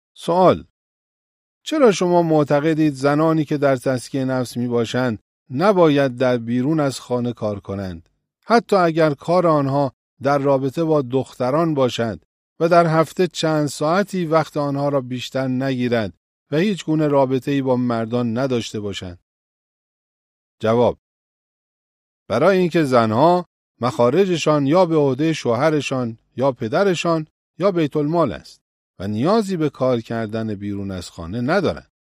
سوال: چرا شما معتقدید زنانی که در تزکیه نفس می باشند نباید در بیرون از خانه کار کنند، حتی اگر کار آنها در رابطه با دختران باشد و در هفته چند ساعتی وقت آنها را بیشتر نگیرد و هیچ گونه رابطه‌ای با مردان نداشته باشند؟ جواب: برای اینکه زنها مخارجشان یا به عهده شوهرشان یا پدرشان یا بیت المال است و نیازی به کار کردن بیرون از خانه ندارند.